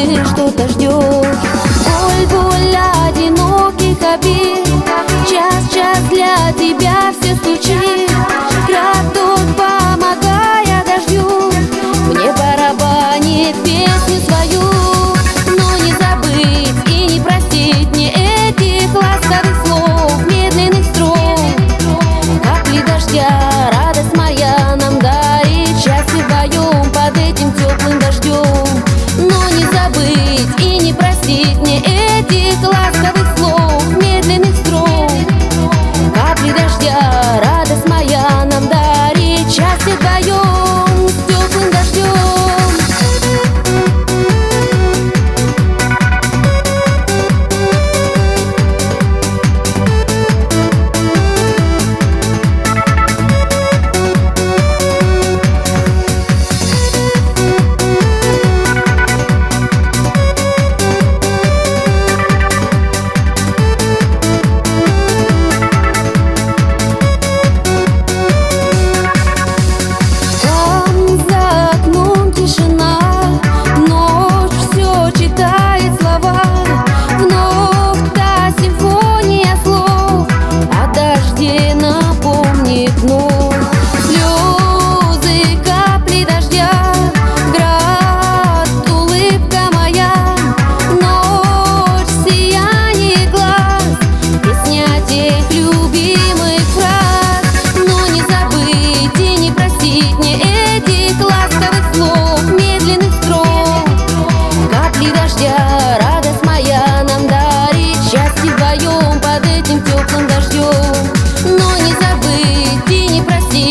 знали, что-то ждет. Буль-буль одиноких обид, час-час для тебя все стучит. Крат тот, помогая дождю, мне барабанит песню свою. Но не забыть и не простить мне этих ласковых слов, медленных строк. Капли дождя, радость моя нам дарит, счастье вдвоем под этим теплым дождем. Но не забыть и не простить мне этих ласковых слов, медленных строк. Капли дождя, радость моя нам дарит, счастье вдвоем с теплым дождем.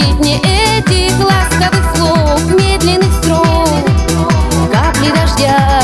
Этих ласковых слов, медленных строк. Капли дождя,